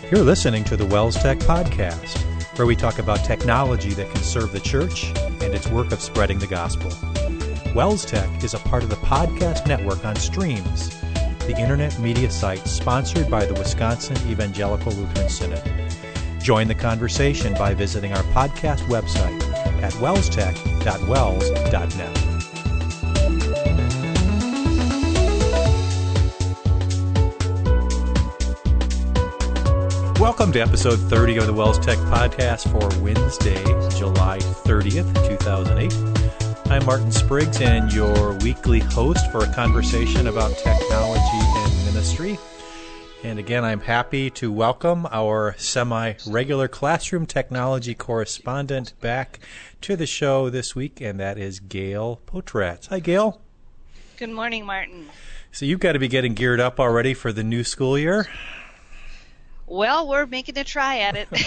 You're listening to the Wells Tech Podcast, where we talk about technology that can serve the church and its work of spreading the gospel. Wells Tech is a part of the podcast network on Streams, the internet media site sponsored by the Wisconsin Evangelical Lutheran Synod. Join the conversation by visiting our podcast website at wellstech.wells.net. Welcome to episode 30 of the Wells Tech Podcast for Wednesday, July 30th, 2008. I'm Martin Spriggs and your weekly host for a conversation about technology and ministry. And again, I'm happy to welcome our semi-regular classroom technology correspondent back to the show this week, and that is Gail Potratz. Hi, Gail. Good morning, Martin. So you've got to be getting geared up already for the new school year? Well, we're making a try at it.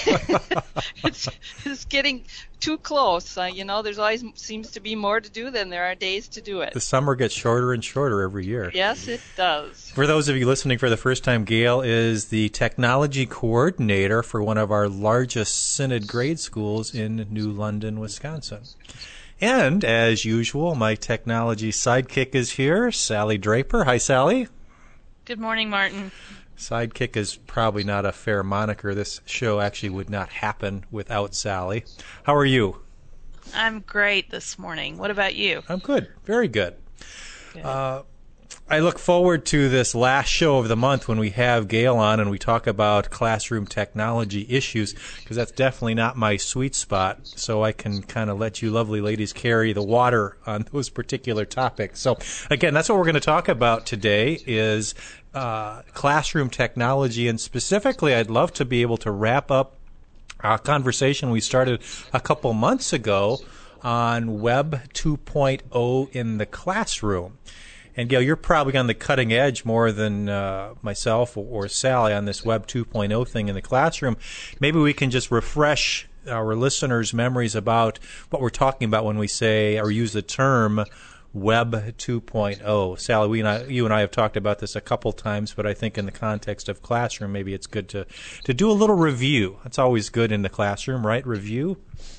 It's getting too close. There's always seems to be more to do than there are days to do it. The summer gets shorter and shorter every year. Yes, it does. For those of you listening for the first time, Gail is the technology coordinator for one of our largest Synod grade schools in New London, Wisconsin. And, as usual, my technology sidekick is here, Sally Draper. Hi, Sally. Good morning, Martin. Sidekick is probably not a fair moniker. This show actually would not happen without Sally. How are you? I'm great this morning. What about you? I'm good. Very good. Good. I look forward to this last show of the month when we have Gail on and we talk about classroom technology issues, because that's definitely not my sweet spot, so I can kind of let you lovely ladies carry the water on those particular topics. So, again, that's what we're going to talk about today is classroom technology, and specifically I'd love to be able to wrap up a conversation we started a couple months ago on Web 2.0 in the classroom. And Gail, you're probably on the cutting edge more than myself or Sally on this Web 2.0 thing in the classroom. Maybe we can just refresh our listeners' memories about what we're talking about when we say or use the term Web 2.0. Sally, you and I have talked about this a couple times, but I think in the context of classroom, maybe it's good to do a little review. That's always good in the classroom, right? Review?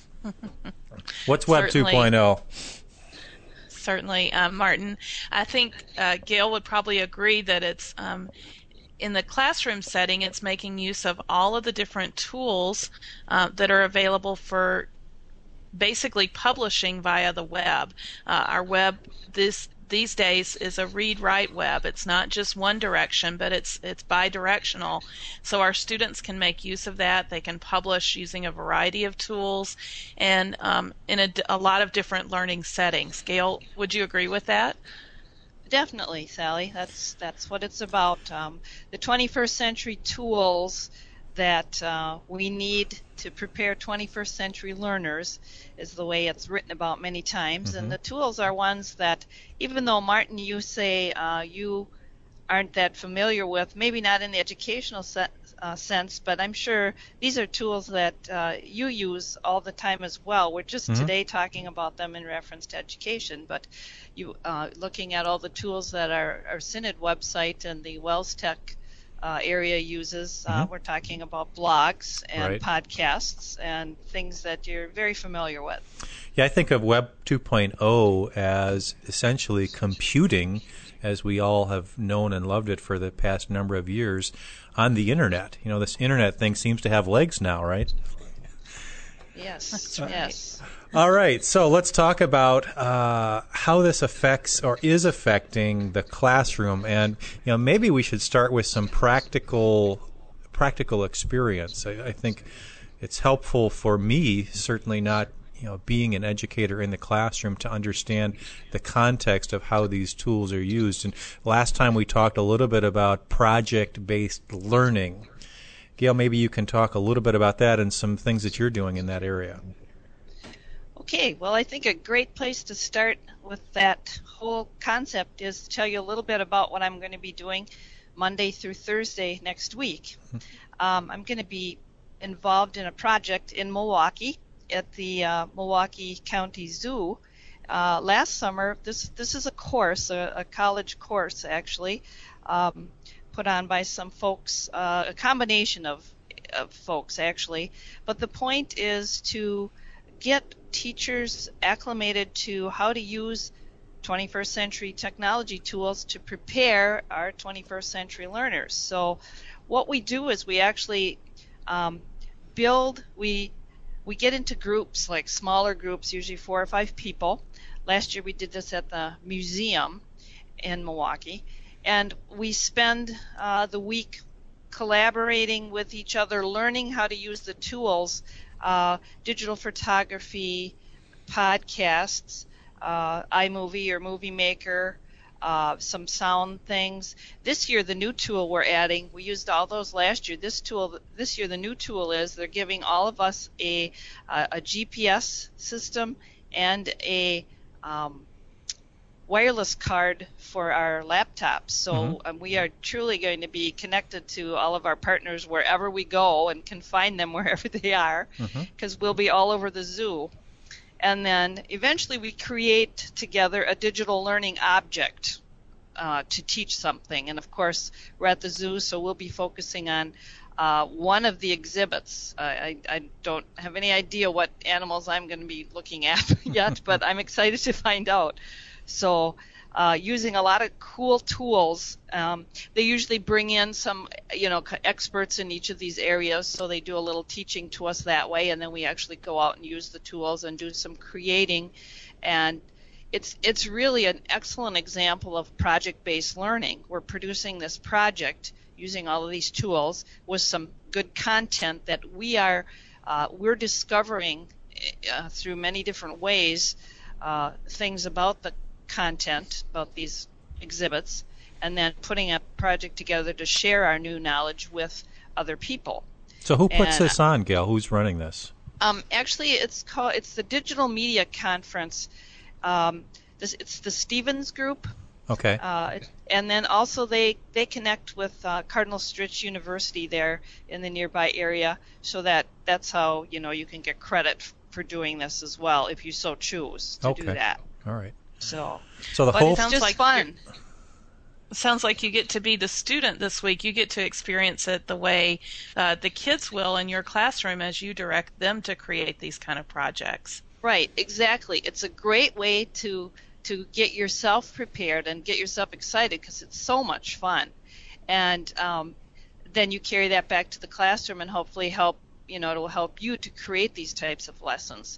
What's Web 2.0? Certainly, Martin. I think Gail would probably agree that it's in the classroom setting, it's making use of all of the different tools that are available for basically publishing via the web. Our web these days is a read-write web. It's not just one direction, but it's bi-directional. So our students can make use of that. They can publish using a variety of tools and in a lot of different learning settings. Gail, would you agree with that? Definitely, Sally. That's what it's about. The 21st century tools that we need to prepare 21st century learners is the way it's written about many times. Mm-hmm. And the tools are ones that, even though, Martin, you say you aren't that familiar with, maybe not in the educational sense, but I'm sure these are tools that you use all the time as well. We're just today talking about them in reference to education, but you looking at all the tools that our Synod website and the Wells Tech area uses. We're talking about blogs and podcasts and things that you're very familiar with. Yeah, I think of Web 2.0 as essentially computing, as we all have known and loved it for the past number of years, on the Internet. You know, this Internet thing seems to have legs now, right? Yes, that's right. Yes. All right, so let's talk about how this affects or is affecting the classroom, and maybe we should start with some practical experience. I think it's helpful for me, certainly not being an educator in the classroom, to understand the context of how these tools are used. And last time we talked a little bit about project-based learning. Gail, maybe you can talk a little bit about that and some things that you're doing in that area. Okay, well, I think a great place to start with that whole concept is to tell you a little bit about what I'm going to be doing Monday through Thursday next week. I'm going to be involved in a project in Milwaukee at the Milwaukee County Zoo. Last summer, this is a course, a college course actually, put on by some folks, a combination of folks actually. But the point is to get teachers acclimated to how to use 21st century technology tools to prepare our 21st century learners. So what we do is we actually we get into groups, like smaller groups, usually 4 or 5 people. Last year we did this at the museum in Milwaukee, and we spend the week collaborating with each other, learning how to use the tools, digital photography, podcasts, iMovie or Movie Maker, some sound things. This year, the new tool we're adding, we used all those last year. This year, the new tool is they're giving all of us a GPS system and a wireless card for our laptops. So we are truly going to be connected to all of our partners wherever we go and can find them wherever they are, because we'll be all over the zoo. And then eventually we create together a digital learning object to teach something. And of course, we're at the zoo, so we'll be focusing on one of the exhibits. I don't have any idea what animals I'm going to be looking at yet, but I'm excited to find out. So using a lot of cool tools. They usually bring in some, experts in each of these areas, so they do a little teaching to us that way, and then we actually go out and use the tools and do some creating. And it's really an excellent example of project-based learning. We're producing this project using all of these tools with some good content that we're discovering through many different ways, things about the content, about these exhibits, and then putting a project together to share our new knowledge with other people. So who puts this on, Gail? Who's running this? Actually, it's the Digital Media Conference. It's the Stevens Group. Okay. And then also they connect with Cardinal Stritch University there in the nearby area, so that's how you can get credit for doing this as well if you so choose to do that. All right. So the whole it's just fun. Sounds like you get to be the student this week. You get to experience it the way the kids will in your classroom as you direct them to create these kind of projects. Right, exactly. It's a great way to get yourself prepared and get yourself excited because it's so much fun. And then you carry that back to the classroom and hopefully it'll help you to create these types of lessons.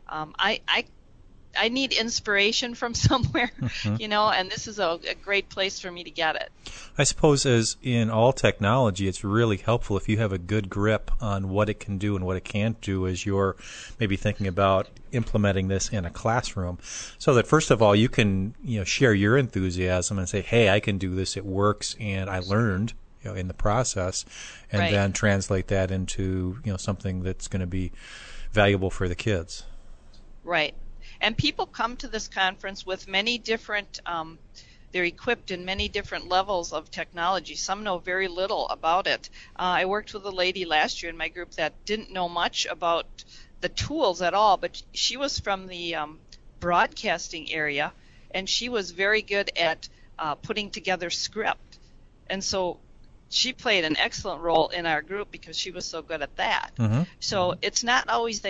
I need inspiration from somewhere, and this is a great place for me to get it. I suppose as in all technology, it's really helpful if you have a good grip on what it can do and what it can't do as you're maybe thinking about implementing this in a classroom, so that first of all you can share your enthusiasm and say, hey, I can do this, it works, and I learned in the process, and right. Then translate that into something that's going to be valuable for the kids. Right. And people come to this conference with many different, they're equipped in many different levels of technology. Some know very little about it. I worked with a lady last year in my group that didn't know much about the tools at all, but she was from the broadcasting area, and she was very good at putting together script. And so she played an excellent role in our group because she was so good at that. So it's not always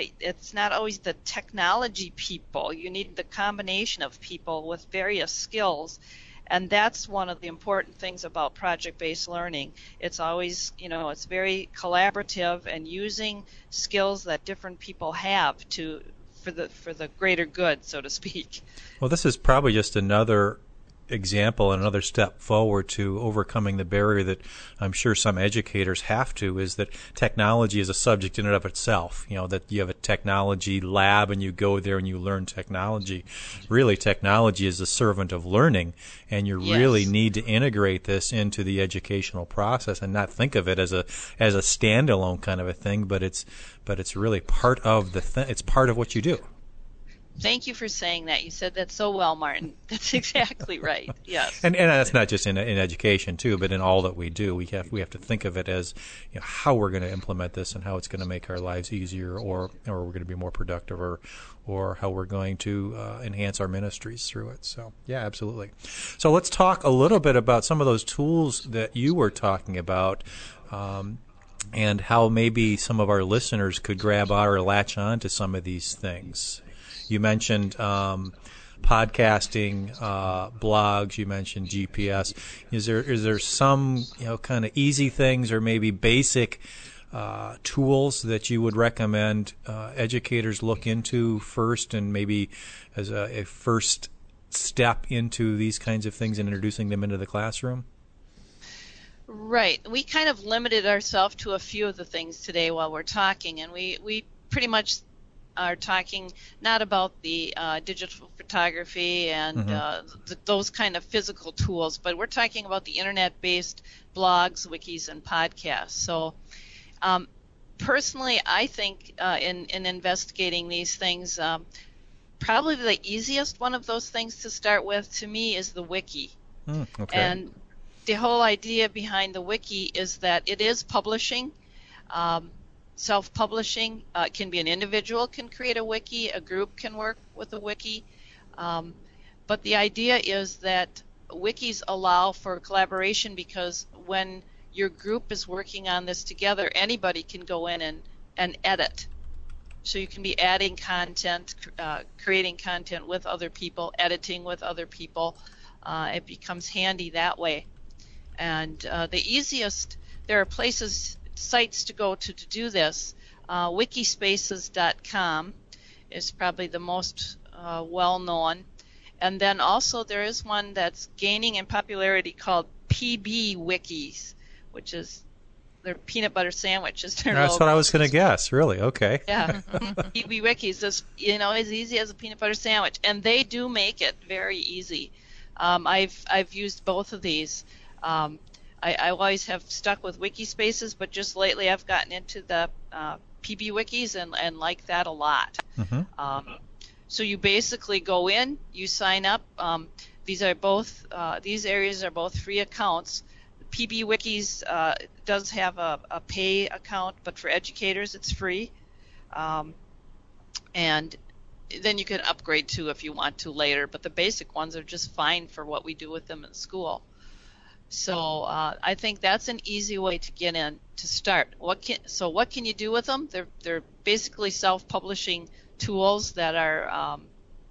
the technology people. You need the combination of people with various skills, and that's one of the important things about project-based learning. It's always, it's very collaborative and using skills that different people have for the greater good, so to speak. Well, this is probably just another example and another step forward to overcoming the barrier that I'm sure some educators have to, is that technology is a subject in and of itself. That you have a technology lab and you go there and you learn technology. Really, technology is a servant of learning, and you really need to integrate this into the educational process and not think of it as a standalone kind of a thing, but it's really part of it's part of what you do. Thank you for saying that. You said that so well, Martin. That's exactly right. Yes. And that's not just in education too, but in all that we do, we have to think of it as how we're going to implement this and how it's going to make our lives easier, or we're going to be more productive, or how we're going to enhance our ministries through it. So yeah, absolutely. So let's talk a little bit about some of those tools that you were talking about. and how maybe some of our listeners could grab on or latch on to some of these things. You mentioned podcasting, blogs. You mentioned GPS. Is there some kind of easy things or maybe basic tools that you would recommend educators look into first, and maybe as a first step into these kinds of things and introducing them into the classroom? Right. We kind of limited ourselves to a few of the things today while we're talking, and we pretty much are talking not about the digital photography and those kind of physical tools, but we're talking about the internet-based blogs, wikis, and podcasts. So personally, I think in investigating these things, probably the easiest one of those things to start with to me is the wiki. Okay. And the whole idea behind the wiki is that it is publishing, self-publishing. It can be an individual can create a wiki, a group can work with a wiki, but the idea is that wikis allow for collaboration, because when your group is working on this together, anybody can go in and edit. So you can be adding content, creating content with other people, editing with other people. It becomes handy that way. And there are sites to go to do this. Wikispaces.com is probably the most well-known. And then also there is one that's gaining in popularity called PB Wikis, which is their peanut butter sandwich is their That's logo. what I was going to guess. Really? Okay. Yeah. PB Wikis is as easy as a peanut butter sandwich, and they do make it very easy. I've used both of these. I always have stuck with Wikispaces, but just lately I've gotten into the PB Wikis and like that a lot. So you basically go in, you sign up. These areas are both free accounts. PB Wikis does have a pay account, but for educators it's free. And then you can upgrade to if you want to later, but the basic ones are just fine for what we do with them in school. So I think that's an easy way to get in to start. What can you do with them? They're basically self-publishing tools that are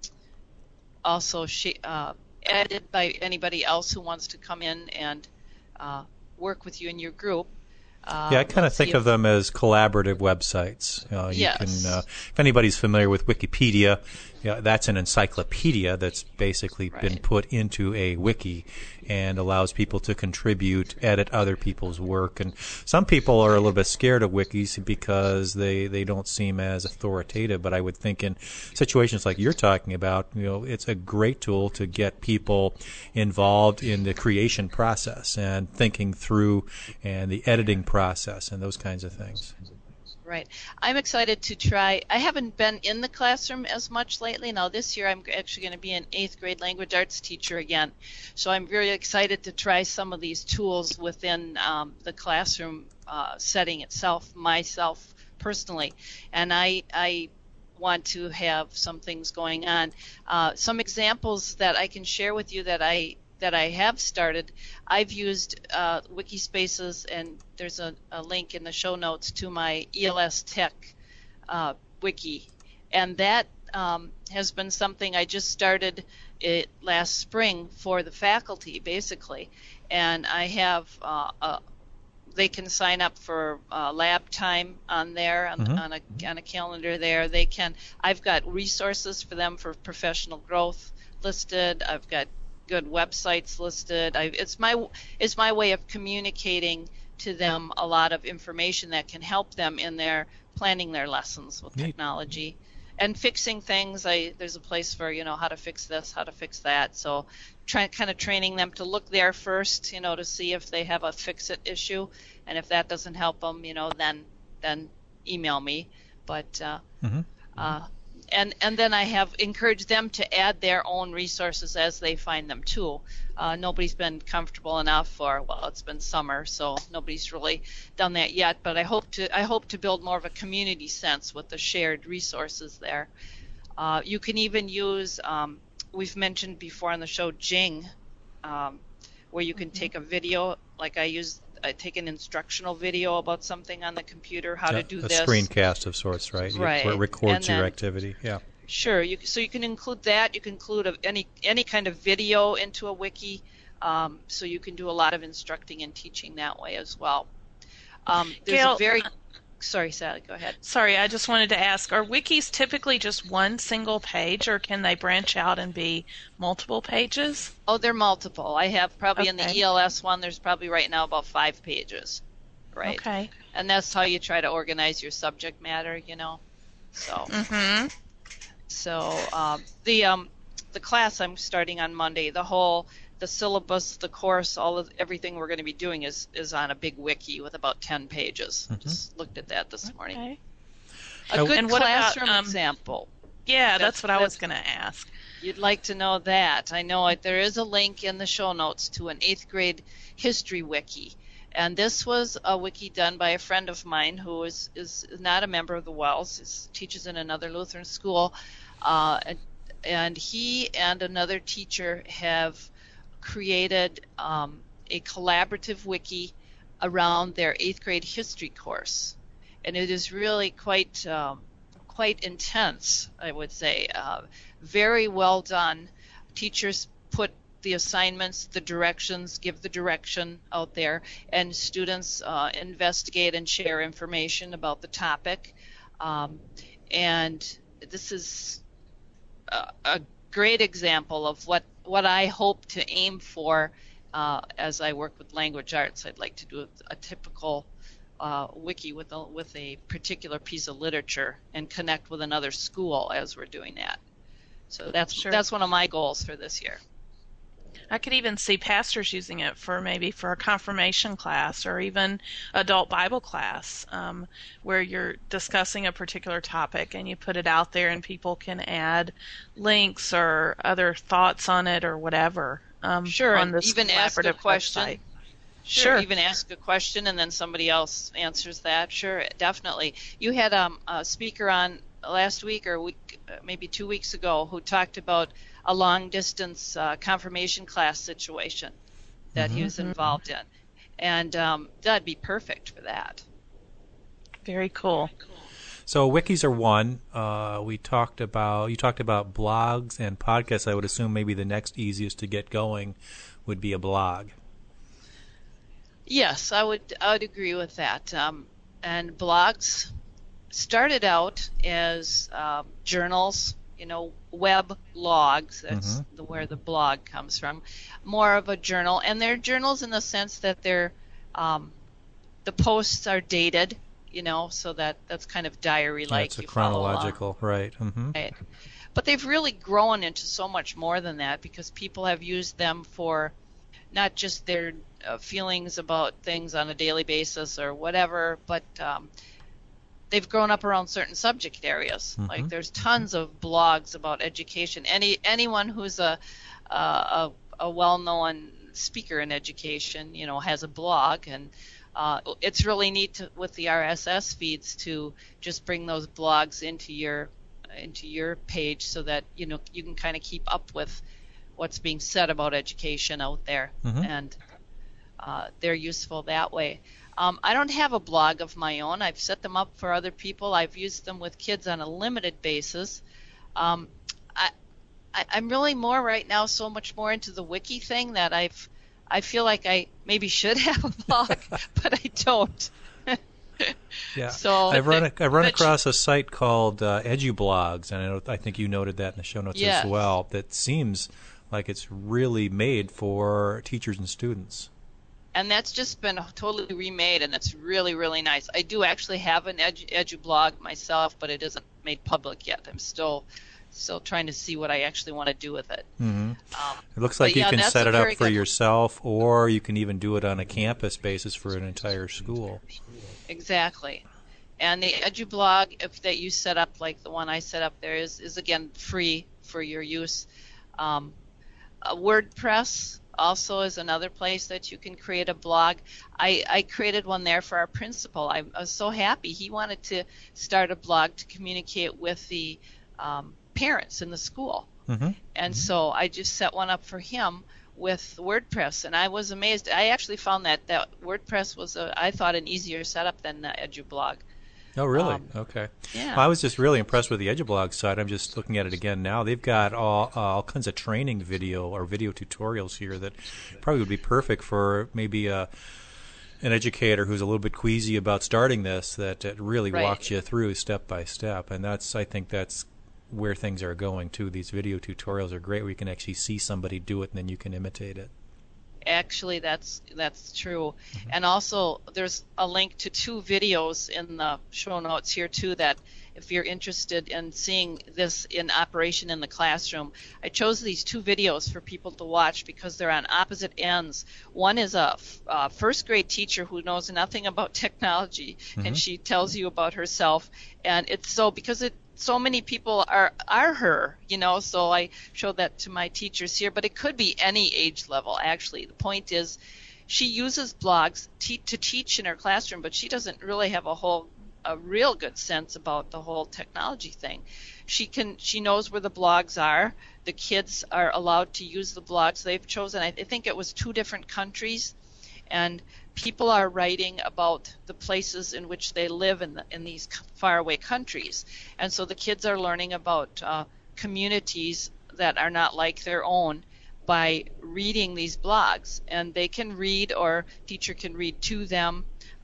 also edited by anybody else who wants to come in and work with you in your group. I kind of think of them as collaborative websites. Yes. If anybody's familiar with Wikipedia, that's an encyclopedia that's basically been put into a wiki and allows people to contribute, edit other people's work. And some people are a little bit scared of wikis because they don't seem as authoritative. But I would think in situations like you're talking about, it's a great tool to get people involved in the creation process and thinking through and the editing process and those kinds of things. Right. I'm excited to try. I haven't been in the classroom as much lately. Now this year I'm actually going to be an 8th grade language arts teacher again. So I'm very excited to try some of these tools within the classroom setting itself, myself personally. And I want to have some things going on. Some examples that I can share with you that I have started. I've used Wikispaces, and there's a link in the show notes to my ELS Tech wiki, and that has been something I just started last spring for the faculty, basically. And I have they can sign up for lab time on there on a calendar there. I've got resources for them for professional growth listed. I've got good websites listed. It's my way of communicating to them a lot of information that can help them in their planning their lessons with technology and fixing things. There's a place for how to fix this, how to fix that. So kind of training them to look there first, to see if they have a fix-it issue, and if that doesn't help them, then email me. But And then I have encouraged them to add their own resources as they find them too. Nobody's been comfortable enough, it's been summer, so nobody's really done that yet. But I hope to build more of a community sense with the shared resources there. You can even use, we've mentioned before on the show, Jing, where you can take a video. Like I use take an instructional video about something on the computer, how to do a this. screencast of sorts, right? Right. Where it records And then, your activity. Yeah. Sure. So you can include that. You can include any kind of video into a wiki. So you can do a lot of instructing and teaching that way as well. There's Gail, a very Sorry, Sally, go ahead. Sorry, I just wanted to ask, are wikis typically just one single page, or can they branch out and be multiple pages? Oh, they're multiple. I have probably in the Okay. ELS one, there's probably right now about 5 pages. Right. Okay. And that's how you try to organize your subject matter, So, Mm-hmm. so the class I'm starting on Monday, the syllabus, the course, everything we're going to be doing is on a big wiki with about 10 pages. Just looked at that this morning. Okay. A good And what about, classroom example. Yeah, that's what I was going to ask. You'd like to know that. I know there is a link in the show notes to an 8th grade history wiki. And this was a wiki done by a friend of mine who is not a member of the Wells. He teaches in another Lutheran school. And he and another teacher have created a collaborative wiki around their 8th grade history course. And it is really quite intense, I would say. Very well done. Teachers put the assignments, the directions, give the direction out there, and students investigate and share information about the topic. And this is a great example of what I hope to aim for as I work with language arts. I'd like to do a typical wiki with a particular piece of literature and connect with another school as we're doing that. So that's one of my goals for this year. I could even see pastors using it for a confirmation class or even adult Bible class, where you're discussing a particular topic and you put it out there and people can add links or other thoughts on it or whatever. Sure, on this even ask a question. website. Sure, even ask a question and then somebody else answers that. Sure, definitely. You had a speaker on last week or maybe 2 weeks ago who talked about a long-distance confirmation class situation that he was involved in. And that'd be perfect for that. Very cool. So wikis are one. You talked about blogs and podcasts. I would assume maybe the next easiest to get going would be a blog. Yes, I would agree with that. And blogs started out as journals, web logs. That's where the blog comes from. More of a journal, and they're journals in the sense that they're the posts are dated, so that's kind of diary-like. It's a chronological, right? Mm-hmm. Right. But they've really grown into so much more than that because people have used them for not just their feelings about things on a daily basis or whatever, but they've grown up around certain subject areas. Like there's tons of blogs about education. Anyone who's a well-known speaker in education, has a blog, and it's really neat with the RSS feeds to just bring those blogs into your page so that you can kind of keep up with what's being said about education out there, and they're useful that way. I don't have a blog of my own. I've set them up for other people. I've used them with kids on a limited basis. I'm really more right now so much more into the wiki thing that I feel like I maybe should have a blog, but I don't. Yeah, so I've run across a site called EduBlogs, and I think you noted that in the show notes as well. That seems like it's really made for teachers and students. And that's just been totally remade, and it's really, really nice. I do actually have an EduBlog myself, but it isn't made public yet. I'm still trying to see what I actually want to do with it. It looks like you can set it up for yourself, or you can even do it on a campus basis for an entire school. Exactly. And the EduBlog that you set up, like the one I set up there, is again free for your use. WordPress also is another place that you can create a blog. I created one there for our principal. I was so happy. He wanted to start a blog to communicate with the parents in the school. And so I just set one up for him with WordPress, and I was amazed. I actually found that WordPress was, I thought, an easier setup than EduBlog. Oh, really? Okay. Yeah. Well, I was just really impressed with the EduBlog site. I'm just looking at it again now. They've got all kinds of training video tutorials here that probably would be perfect for maybe an educator who's a little bit queasy about starting this, that it really walks you through step by step. And I think that's where things are going, too. These video tutorials are great where you can actually see somebody do it and then you can imitate it. Actually, that's true. And also, there's a link to 2 videos in the show notes here, too, that if you're interested in seeing this in operation in the classroom. I chose these 2 videos for people to watch because they're on opposite ends. One is a first grade teacher who knows nothing about technology, and she tells you about herself. And it's so many people are her, so I showed that to my teachers here, but it could be any age level, actually. The point is, she uses blogs to teach in her classroom, but she doesn't really have a real good sense about the whole technology thing. She knows where the blogs are. The kids are allowed to use the blogs. They've chosen, I think it was 2 different countries, and people are writing about the places in which they live in these faraway countries. And so the kids are learning about communities that are not like their own by reading these blogs. And they can read, or teacher can read to them.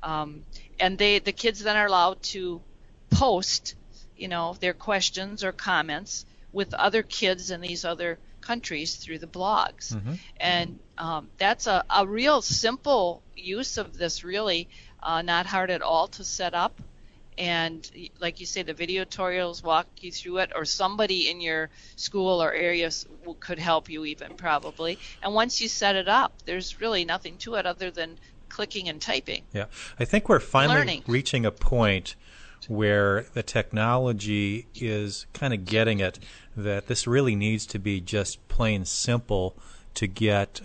And the kids then are allowed to post, their questions or comments with other kids in these other countries through the blogs. And that's a real simple use of this, really not hard at all to set up. And like you say, the video tutorials walk you through it, or somebody in your school or area could help you even, probably. And once you set it up, there's really nothing to it other than clicking and typing. Yeah, I think we're finally reaching a point where the technology is kind of getting it, that this really needs to be just plain simple to get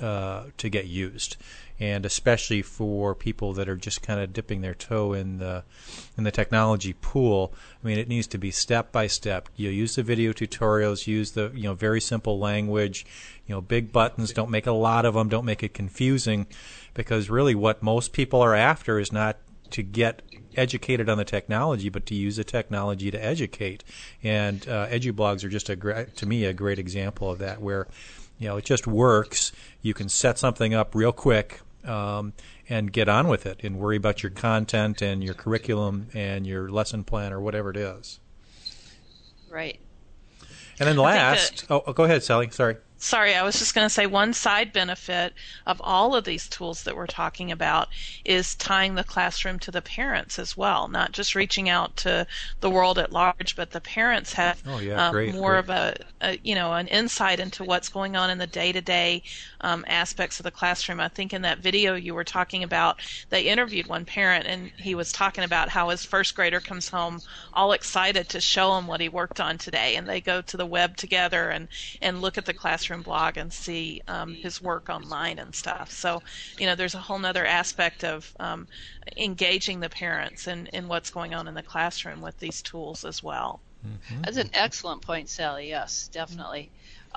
used, and especially for people that are just kind of dipping their toe in the technology pool. I mean, it needs to be step by step. You use the video tutorials, use the very simple language, big buttons. Don't make a lot of them. Don't make it confusing, because really what most people are after is not to get educated on the technology, but to use the technology to educate. And EduBlogs are just to me a great example of that, where it just works. You can set something up real quick and get on with it, and worry about your content and your curriculum and your lesson plan or whatever it is. Right. And then last, go ahead, Sally. Sorry, I was just going to say one side benefit of all of these tools that we're talking about is tying the classroom to the parents as well, not just reaching out to the world at large, but the parents have more of an insight into what's going on in the day-to-day aspects of the classroom. I think in that video you were talking about, they interviewed one parent, and he was talking about how his first grader comes home all excited to show him what he worked on today, and they go to the web together and look at the classroom blog and see his work online and stuff. So, there's a whole other aspect of engaging the parents in what's going on in the classroom with these tools as well. That's an excellent point, Sally. Yes, definitely.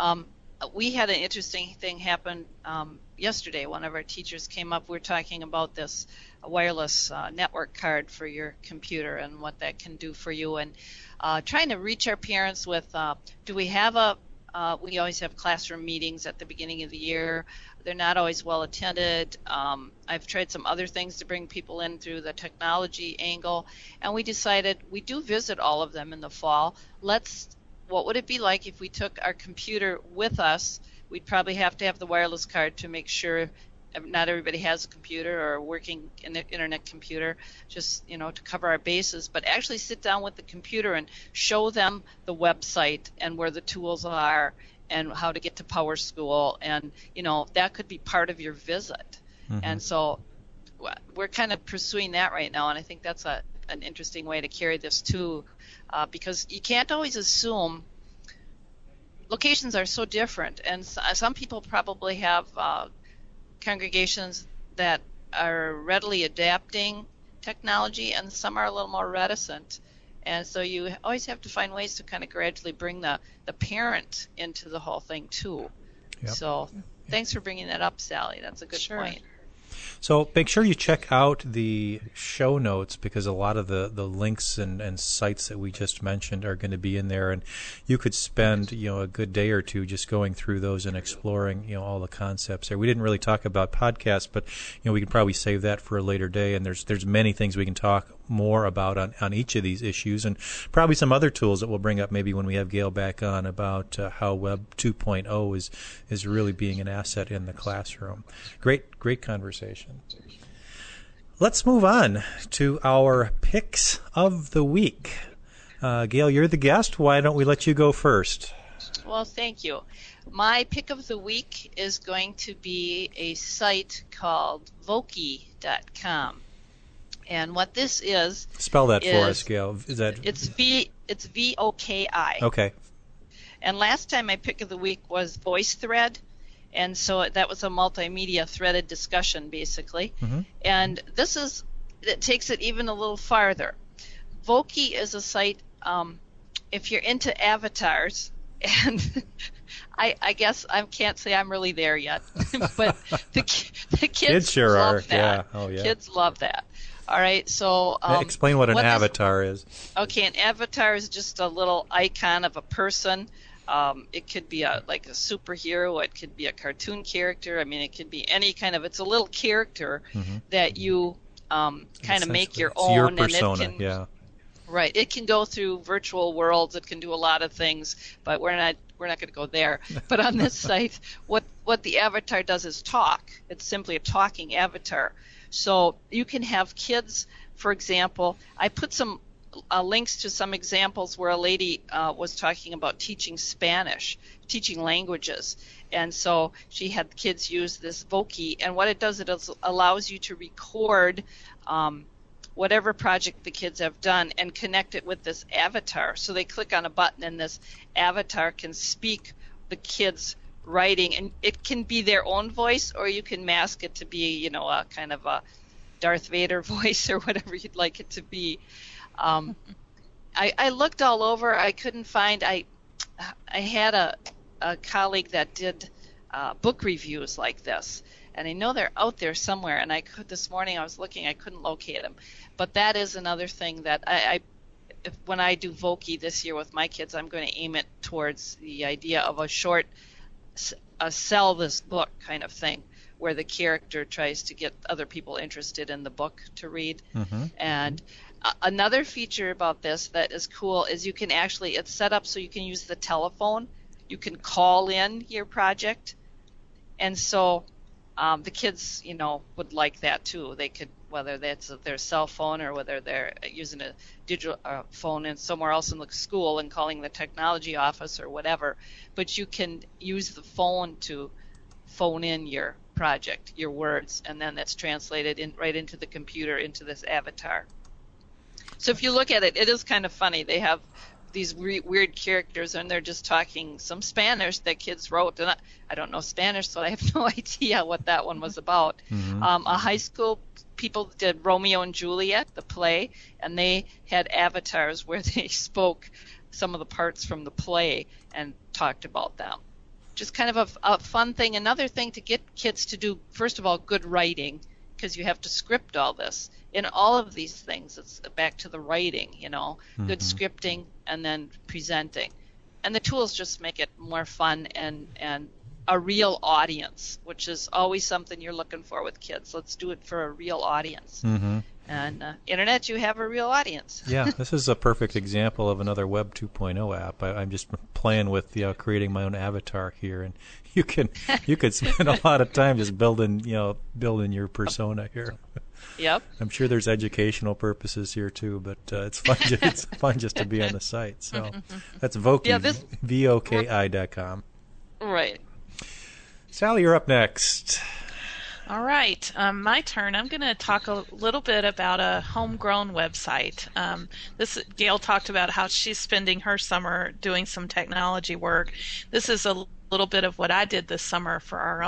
We had an interesting thing happen yesterday. One of our teachers came up. We were talking about this wireless network card for your computer and what that can do for you, and trying to reach our parents with, do we have we always have classroom meetings at the beginning of the year. They're not always well attended. I've tried some other things to bring people in through the technology angle, and we decided we do visit all of them in the fall. What would it be like if we took our computer with us? We'd probably have to have the wireless card to make sure not everybody has a computer or working in the internet computer, just to cover our bases, but actually sit down with the computer and show them the website and where the tools are and how to get to PowerSchool, and that could be part of your visit. And so we're kind of pursuing that right now, and I think that's an interesting way to carry this too, because you can't always assume. Locations are so different, and some people probably have congregations that are readily adapting technology, and some are a little more reticent. And so you always have to find ways to kind of gradually bring the parent into the whole thing too. Yep. So thanks for bringing that up, Sally. That's a good Sure. point. So make sure you check out the show notes, because a lot of the links and sites that we just mentioned are going to be in there, and you could spend a good day or two just going through those and exploring all the concepts there. We didn't really talk about podcasts, but we can probably save that for a later day. And there's many things we can talk more about on each of these issues, and probably some other tools that we'll bring up maybe when we have Gail back on about how Web 2.0 is really being an asset in the classroom. Great conversation. Let's move on to our picks of the week. Gail, you're the guest. Why don't we let you go first? Well, thank you. My pick of the week is going to be a site called Voki.com. And what this is... Spell that for us, Gail. It's VOKI. Okay. And last time my pick of the week was VoiceThread. And so that was a multimedia threaded discussion, basically. Mm-hmm. And it takes it even a little farther. Voki is a site, if you're into avatars, and I guess I can't say I'm really there yet, but the kids sure love are. that. Yeah. Oh, yeah. Kids love that. All right, so... explain what an avatar is. Okay, an avatar is just a little icon of a person. It could be like a superhero. It could be a cartoon character. I mean, it could be any kind of... It's a little character that you kind of make your own. Your persona, and it can, yeah. Right. It can go through virtual worlds. It can do a lot of things, but we're not going to go there. But on this site, what the avatar does is talk. It's simply a talking avatar. So you can have kids, for example. I put some links to some examples where a lady was talking about teaching Spanish, teaching languages. And so she had kids use this Voki, and what it does, it allows you to record whatever project the kids have done and connect it with this avatar. So they click on a button, and this avatar can speak the kids' writing, and it can be their own voice, or you can mask it to be, a kind of a Darth Vader voice or whatever you'd like it to be. I looked all over. I couldn't find. I had a colleague that did book reviews like this, and I know they're out there somewhere. And this morning I was looking, I couldn't locate them. But that is another thing that when I do Voki this year with my kids, I'm going to aim it towards the idea of a short, sell this book kind of thing, where the character tries to get other people interested in the book to read. Mm-hmm. And another feature about this that is cool is you can actually, it's set up so you can use the telephone. You can call in your project. And so the kids, would like that too. They could, whether that's their cell phone or whether they're using a digital phone in somewhere else in the school and calling the technology office or whatever. But you can use the phone to phone in your project, your words, and then that's translated right into the computer, into this avatar. So if you look at it, it is kind of funny. They have these weird characters, and they're just talking some Spanish that kids wrote. And I don't know Spanish, so I have no idea what that one was about. Mm-hmm. A high school people did Romeo and Juliet, the play, and they had avatars where they spoke some of the parts from the play and talked about them. Just kind of a fun thing. Another thing to get kids to do, first of all, good writing, because you have to script all this. In all of these things, it's back to the writing, good scripting and then presenting. And the tools just make it more fun and a real audience, which is always something you're looking for with kids. Let's do it for a real audience. Mm-hmm. And Internet, you have a real audience. Yeah, this is a perfect example of another Web 2.0 app. I'm just playing with creating my own avatar here, and you could spend a lot of time just building your persona here. Yep. I'm sure there's educational purposes here too, but it's fun. It's fun just to be on the site. So that's Voki, VOKI.com. Right. Sally, you're up next. All right, my turn. I'm going to talk a little bit about a homegrown website. Gail talked about how she's spending her summer doing some technology work. This is a little bit of what I did this summer for our own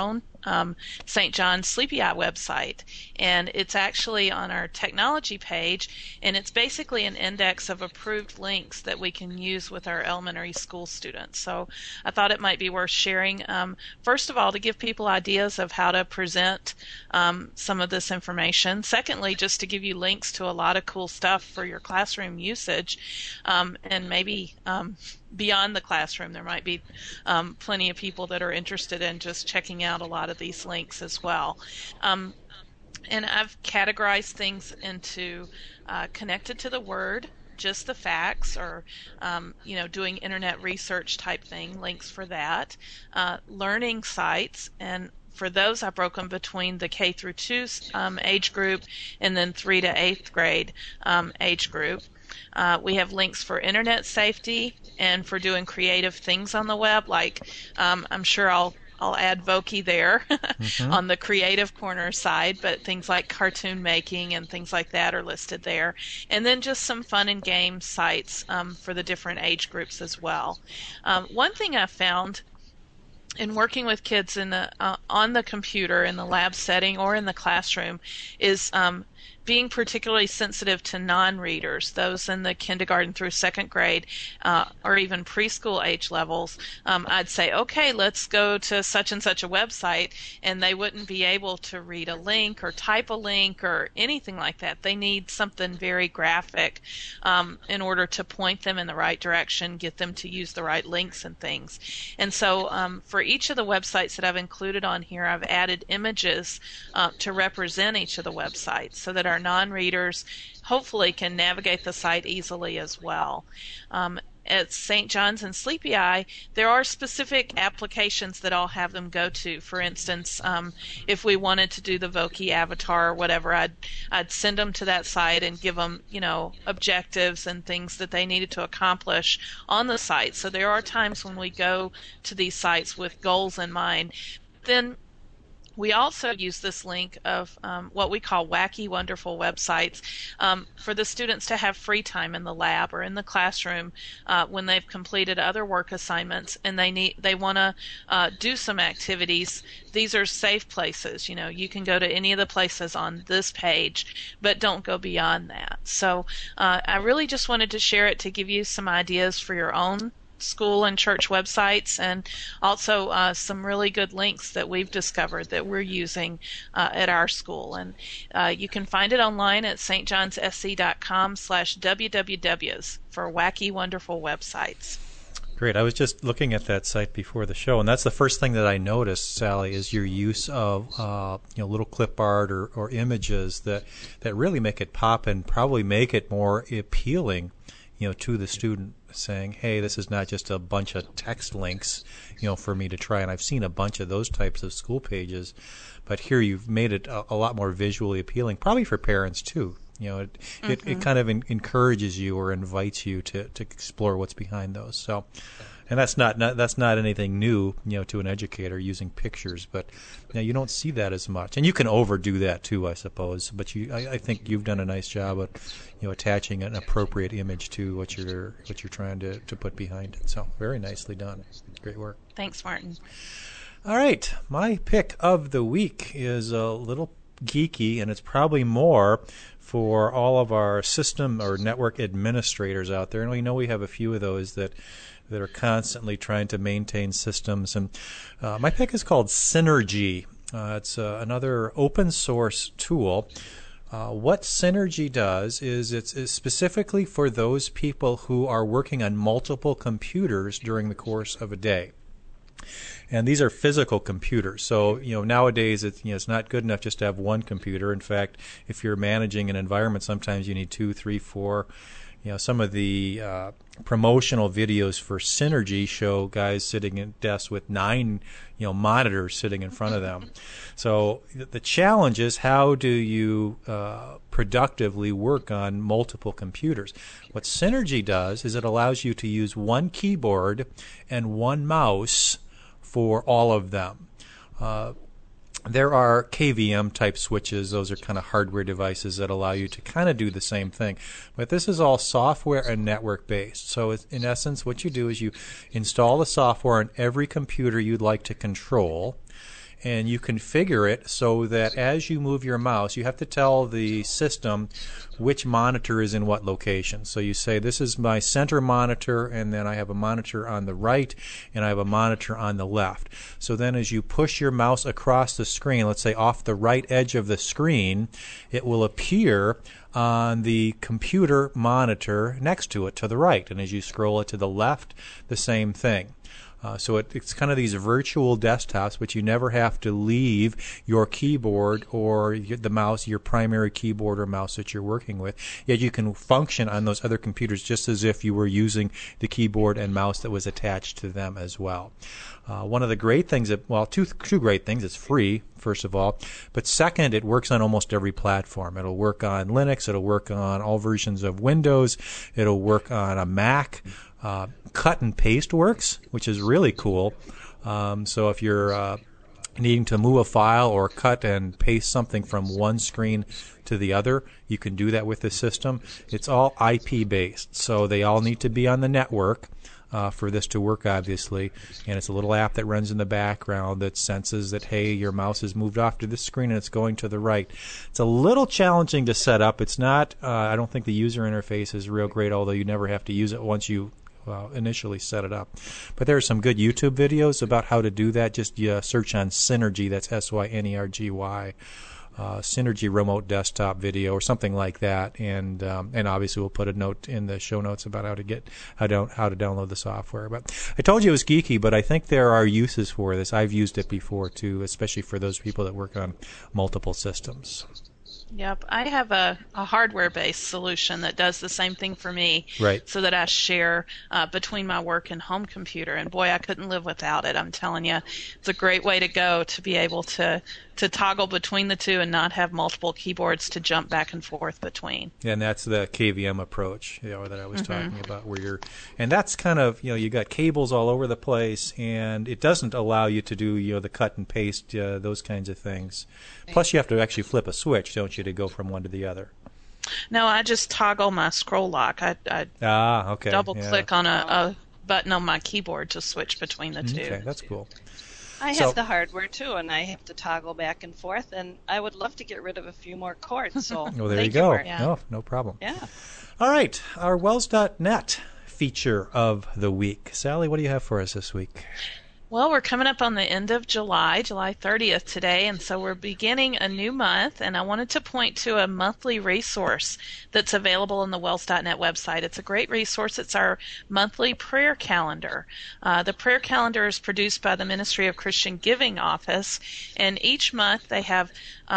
St. John's Sleepy Eye website, and it's actually on our technology page, and it's basically an index of approved links that we can use with our elementary school students. So I thought it might be worth sharing, first of all, to give people ideas of how to present some of this information. Secondly, just to give you links to a lot of cool stuff for your classroom usage, and maybe beyond the classroom. There might be plenty of people that are interested in just checking out a lot of these links as well. And I've categorized things into connected to the Word, just the facts, or doing internet research type thing, links for that, learning sites, and for those I broke them between the K through 2 age group and then 3 to 8th grade age group. We have links for internet safety and for doing creative things on the web, like I'm sure I'll add Voki there on the creative corner side, but things like cartoon making and things like that are listed there. And then just some fun and game sites for the different age groups as well. One thing I found in working with kids on the computer in the lab setting or in the classroom is being particularly sensitive to non-readers, those in the kindergarten through 2nd grade or even preschool age levels. I'd say, okay, let's go to such and such a website, and they wouldn't be able to read a link or type a link or anything like that. They need something very graphic in order to point them in the right direction, get them to use the right links and things. And so for each of the websites that I've included on here, I've added images to represent each of the websites so that our non-readers hopefully can navigate the site easily as well. At St. John's and Sleepy Eye, there are specific applications that I'll have them go to. For instance, if we wanted to do the Voki avatar or whatever, I'd send them to that site and give them, objectives and things that they needed to accomplish on the site. So there are times when we go to these sites with goals in mind. Then we also use this link of what we call wacky, wonderful websites for the students to have free time in the lab or in the classroom when they've completed other work assignments and they want to do some activities. These are safe places. You can go to any of the places on this page, but don't go beyond that. So I really just wanted to share it to give you some ideas for your own school and church websites, and also some really good links that we've discovered that we're using at our school. And you can find it online at stjohnssc.com/wwws for wacky, wonderful websites. Great. I was just looking at that site before the show, and that's the first thing that I noticed, Sally, is your use of little clip art or images that really make it pop and probably make it more appealing to the student, saying, hey, this is not just a bunch of text links, for me to try. And I've seen a bunch of those types of school pages, but here you've made it a lot more visually appealing, probably for parents too. It kind of encourages you or invites you to explore what's behind those. So, and that's not anything new, to an educator using pictures, but you don't see that as much. And you can overdo that too, I suppose. But I think you've done a nice job of, attaching an appropriate image to what you're trying to put behind it. So very nicely done. Great work. Thanks, Martin. All right, my pick of the week is a little geeky, and it's probably more for all of our system or network administrators out there. And we know we have a few of those that are constantly trying to maintain systems. And my pick is called Synergy. It's another open source tool. What Synergy does is it's specifically for those people who are working on multiple computers during the course of a day. And these are physical computers. So, nowadays it's not good enough just to have one computer. In fact, if you're managing an environment, sometimes you need 2, 3, 4. Some of the promotional videos for Synergy show guys sitting at desks with 9, monitors sitting in front of them. So the challenge is, how do you productively work on multiple computers? What Synergy does is it allows you to use one keyboard and one mouse for all of them. There are KVM type switches. Those are kind of hardware devices that allow you to kind of do the same thing. But this is all software and network based. So in essence, what you do is you install the software on every computer you'd like to control, and you configure it so that as you move your mouse, you have to tell the system which monitor is in what location. So you say, this is my center monitor, and then I have a monitor on the right, and I have a monitor on the left. So then as you push your mouse across the screen, let's say off the right edge of the screen, it will appear on the computer monitor next to it to the right. And as you scroll it to the left, the same thing. So it's kind of these virtual desktops, but you never have to leave your keyboard or the mouse, your primary keyboard or mouse that you're working with. Yet you can function on those other computers just as if you were using the keyboard and mouse that was attached to them as well. One of the great things, two great things, it's free, first of all, but second, it works on almost every platform. It'll work on Linux, it'll work on all versions of Windows, it'll work on a Mac. Cut and paste works, which is really cool. So if you're needing to move a file or cut and paste something from one screen to the other, you can do that with the system. It's all IP based, so they all need to be on the network for this to work, obviously. And it's a little app that runs in the background that senses that, hey, your mouse has moved off to this screen and it's going to the right. It's a little challenging to set up. It's not, I don't think the user interface is real great, although you never have to use it once you initially set it up. But there are some good YouTube videos about how to do that. Just search on Synergy, that's Synergy, Synergy remote desktop video or something like that, and obviously we'll put a note in the show notes about how to download the software. But I told you it was geeky, but I think there are uses for this. I've used it before too, especially for those people that work on multiple systems. Yep, I have a hardware-based solution that does the same thing for me, right, so that I share between my work and home computer. And boy, I couldn't live without it. I'm telling you, it's a great way to go to be able to toggle between the two and not have multiple keyboards to jump back and forth between. And that's the KVM approach, that I was talking about, and that's kind of, you got cables all over the place, and it doesn't allow you to do, the cut and paste, those kinds of things. Plus, you have to actually flip a switch, don't you, to go from one to the other? No, I just toggle my scroll lock. I okay. double-click on a button on my keyboard to switch between the two. Okay, that's cool. I have the hardware too, and I have to toggle back and forth, and I would love to get rid of a few more cords. So well, there you go. No problem. Yeah. All right, our Wells.net feature of the week. Sally, what do you have for us this week? Well, we're coming up on the end of July 30th today, and so we're beginning a new month, and I wanted to point to a monthly resource that's available on the Wells.net website. It's a great resource. It's our monthly prayer calendar. The prayer calendar is produced by the Ministry of Christian Giving Office, and each month they have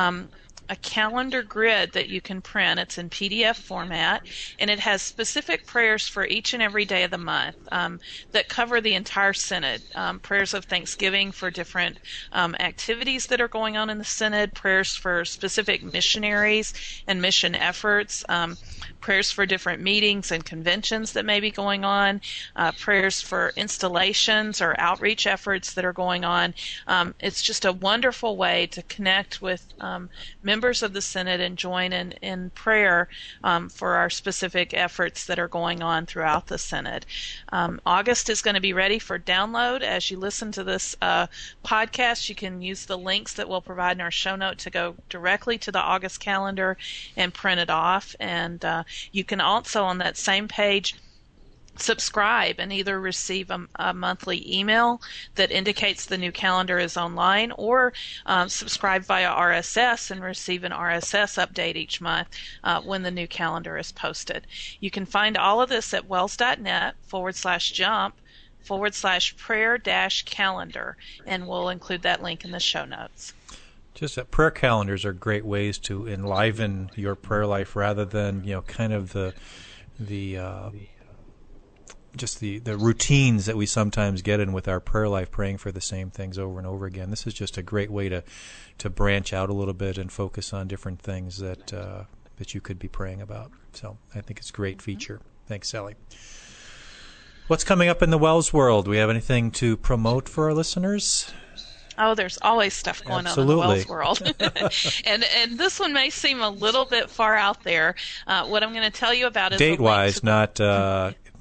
a calendar grid that you can print. It's in PDF format, and it has specific prayers for each and every day of the month that cover the entire Synod. Prayers of thanksgiving for different activities that are going on in the Synod, prayers for specific missionaries and mission efforts, prayers for different meetings and conventions that may be going on, prayers for installations or outreach efforts that are going on. It's just a wonderful way to connect with members of the Synod and join in prayer for our specific efforts that are going on throughout the Synod. August is going to be ready for download. As you listen to this podcast, you can use the links that we'll provide in our show note to go directly to the August calendar and print it off. And you can also, on that same page, subscribe and either receive a monthly email that indicates the new calendar is online, or subscribe via RSS and receive an RSS update each month when the new calendar is posted. You can find all of this at wells.net/jump/prayer-calendar, and we'll include that link in the show notes. Just that prayer calendars are great ways to enliven your prayer life rather than, kind of the routines that we sometimes get in with our prayer life, praying for the same things over and over again. This is just a great way to branch out a little bit and focus on different things that you could be praying about. So I think it's a great feature. Thanks, Sally. What's coming up in the Wells world? Do we have anything to promote for our listeners? Oh, there's always stuff going on in the Wells world. and this one may seem a little bit far out there. What I'm going to tell you about is date-wise, not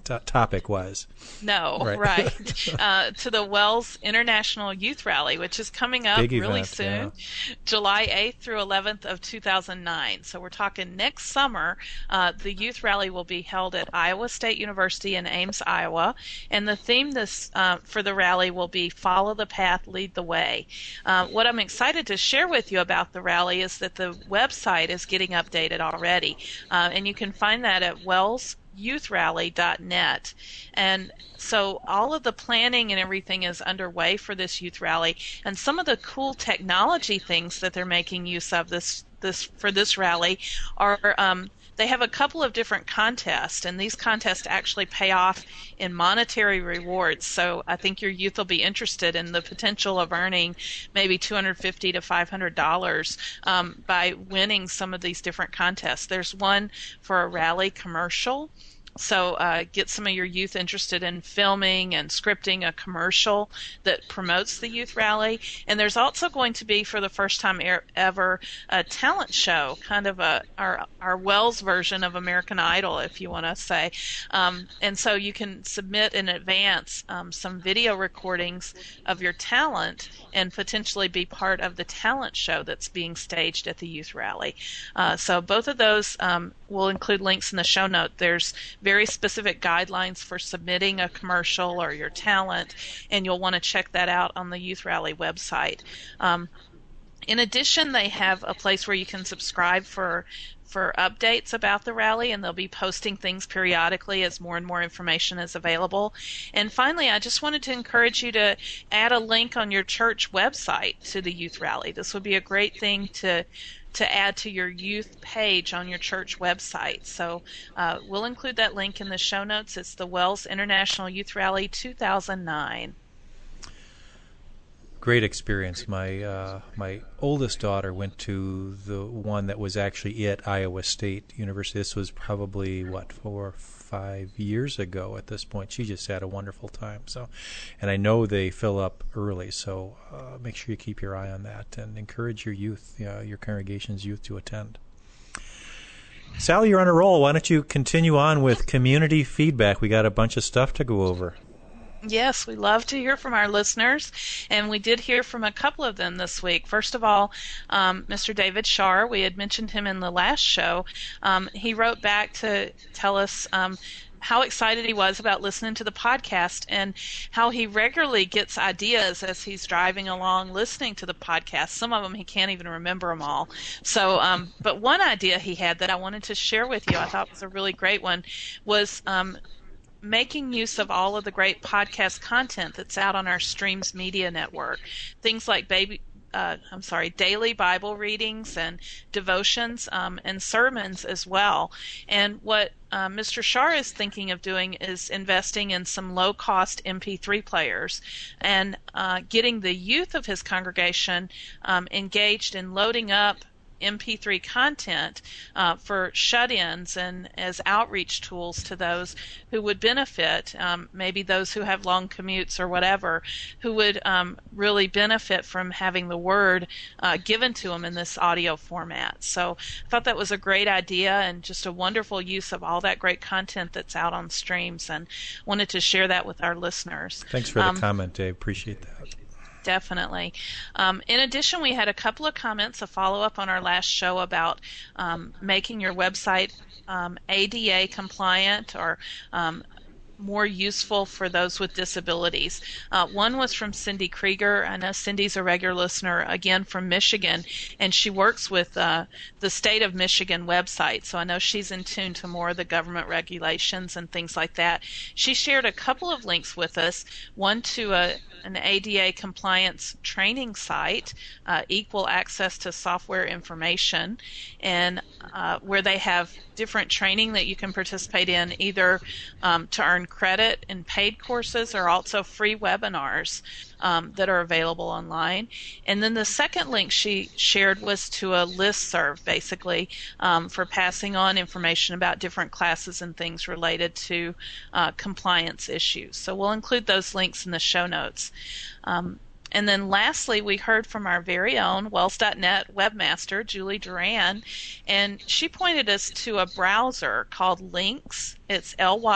topic was. No, right. To the Wells International Youth Rally, which is coming up Big really event, soon, yeah. July 8th through 11th of 2009. So we're talking next summer. The youth rally will be held at Iowa State University in Ames, Iowa, and the theme for the rally will be Follow the Path, Lead the Way. What I'm excited to share with you about the rally is that the website is getting updated already, and you can find that at wellsyouth.rally.net. And so all of the planning and everything is underway for this youth rally, and some of the cool technology things that they're making use of for this rally are they have a couple of different contests, and these contests actually pay off in monetary rewards. So I think your youth will be interested in the potential of earning maybe $250 to $500 by winning some of these different contests. There's one for a rally commercial. So get some of your youth interested in filming and scripting a commercial that promotes the youth rally. And there's also going to be, for the first time ever, a talent show, kind of our Wells version of American Idol, if you want to say. And so you can submit in advance some video recordings of your talent and potentially be part of the talent show that's being staged at the youth rally. So both of those we'll include links in the show note. There's very specific guidelines for submitting a commercial or your talent, and you'll want to check that out on the Youth Rally website. In addition, they have a place where you can subscribe for updates about the rally, and they'll be posting things periodically as more and more information is available. And finally, I just wanted to encourage you to add a link on your church website to the youth rally. This would be a great thing to add to your youth page on your church website. So we'll include that link in the show notes. It's the Wells International Youth Rally 2009. Great experience. My oldest daughter went to the one that was actually at Iowa State University. This was probably 4 or 5 years ago at this point. She just had a wonderful time. So, and I know they fill up early, so make sure you keep your eye on that and encourage your youth, your congregation's youth, to attend. Sally, you're on a roll. Why don't you continue on with community feedback? We got a bunch of stuff to go over. Yes, we love to hear from our listeners, and we did hear from a couple of them this week. First of all, Mr. David Shar, we had mentioned him in the last show. He wrote back to tell us how excited he was about listening to the podcast and how he regularly gets ideas as he's driving along listening to the podcast. Some of them he can't even remember them all. So, but one idea he had that I wanted to share with you, I thought was a really great one, was making use of all of the great podcast content that's out on our Streams Media Network. Things like daily Bible readings and devotions and sermons as well. And what Mr. Shar is thinking of doing is investing in some low-cost MP3 players and getting the youth of his congregation engaged in loading up MP3 content for shut-ins and as outreach tools to those who would benefit, maybe those who have long commutes or whatever, who would really benefit from having the word given to them in this audio format. So I thought that was a great idea and just a wonderful use of all that great content that's out on Streams, and wanted to share that with our listeners. Thanks for the comment, Dave. Appreciate that. Definitely. In addition, we had a couple of comments, a follow-up on our last show about making your website ADA compliant or more useful for those with disabilities. One was from Cindy Krieger. I know Cindy's a regular listener, again from Michigan, and she works with the state of Michigan website, so I know she's in tune to more of the government regulations and things like that. She shared a couple of links with us, one to an ADA compliance training site, Equal Access to Software Information, and where they have different training that you can participate in, either to earn credit in paid courses or also free webinars that are available online. And then the second link she shared was to a listserv, basically, for passing on information about different classes and things related to compliance issues. So we'll include those links in the show notes. And then lastly, we heard from our very own Wells.net webmaster, Julie Duran, and she pointed us to a browser called Lynx. It's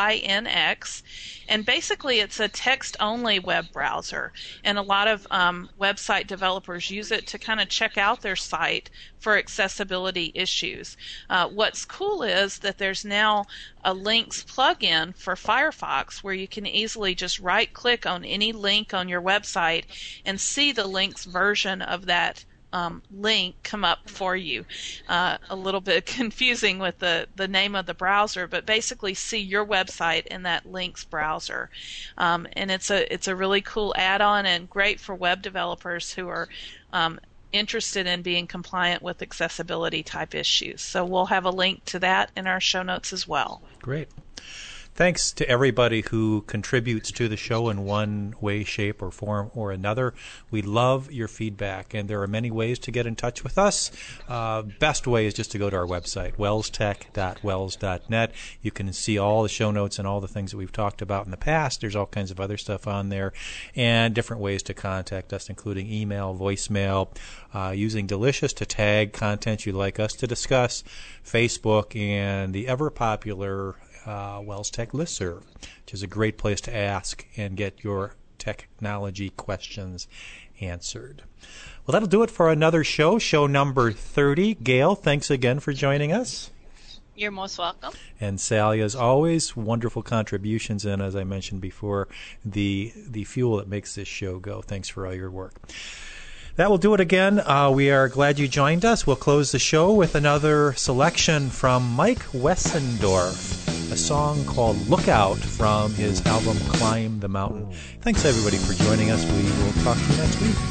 Lynx, and basically it's a text-only web browser, and a lot of website developers use it to kind of check out their site for accessibility issues. What's cool is that there's now a Lynx plugin for Firefox where you can easily just right-click on any link on your website and see the Lynx version of that link come up for you. A little bit confusing with the name of the browser, but basically see your website in that Lynx browser. And it's a really cool add-on and great for web developers who are interested in being compliant with accessibility type issues. So we'll have a link to that in our show notes as well. Great. Thanks to everybody who contributes to the show in one way, shape, or form or another. We love your feedback, and there are many ways to get in touch with us. Best way is just to go to our website, wellstech.wells.net. You can see all the show notes and all the things that we've talked about in the past. There's all kinds of other stuff on there, and different ways to contact us, including email, voicemail, using Delicious to tag content you'd like us to discuss, Facebook, and the ever-popular Wells Tech Listserv, which is a great place to ask and get your technology questions answered. Well, that'll do it for another show number 30. Gail, thanks again for joining us. You're most welcome. And Sally, as always, wonderful contributions, and as I mentioned before, the fuel that makes this show go. Thanks for all your work. That will do it again. We are glad you joined us. We'll close the show with another selection from Mike Wessendorf, a song called Lookout from his album Climb the Mountain. Thanks, everybody, for joining us. We will talk to you next week.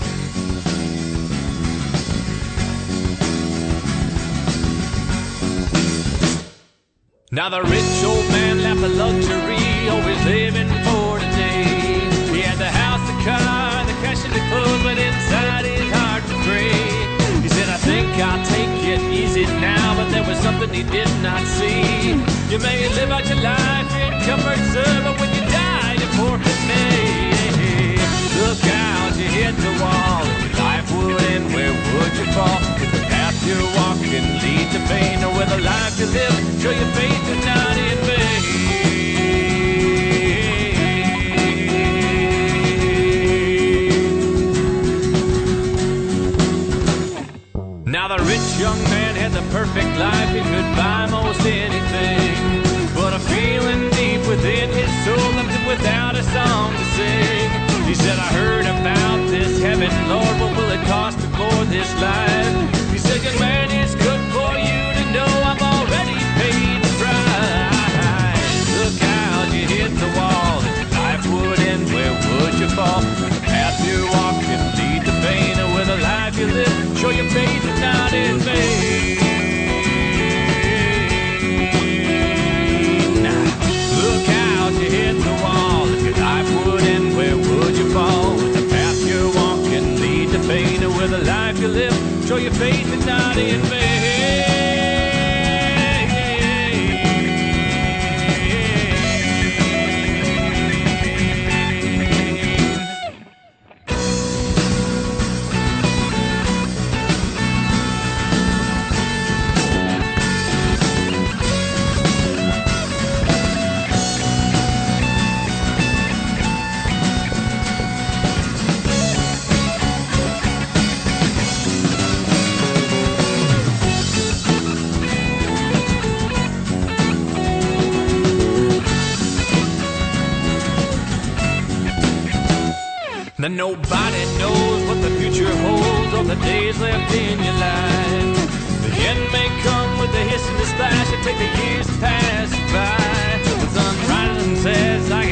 Now the rich old man left the luxury, always living for today. He had the house, the car, the cash and the clothes, but inside his heart was gray. He said, I think I'll take it easy now, but there was something he did not see. You may live out your life in comfort, sir, but when you die, your forfeit may. Look out, you hit the wall, if your life would end, where would you fall? If the path you're walking leads to pain, or whether life you live, show your faith and not in vain. Now the rich young man had the perfect life, he could buy most anything. But a feeling deep within his soul left him without a song to sing. He said, I heard about this heaven, Lord, what will it cost me for this life? He said, young man, it's good for you to know I've already paid the price. Look out, you hit the wall, if your life would end, where would you fall? The path you're walking lead to pain, or with a life you live, show your faith and not in vain. Look out, you hit the wall, if your life would end, where would you fall? With the path you're walking lead to pain, or with a life you live, show your faith and not in vain. Then nobody knows what the future holds or the days left in your life. The end may come with a hiss and a splash and take the years to pass you by. The sun rises and says, I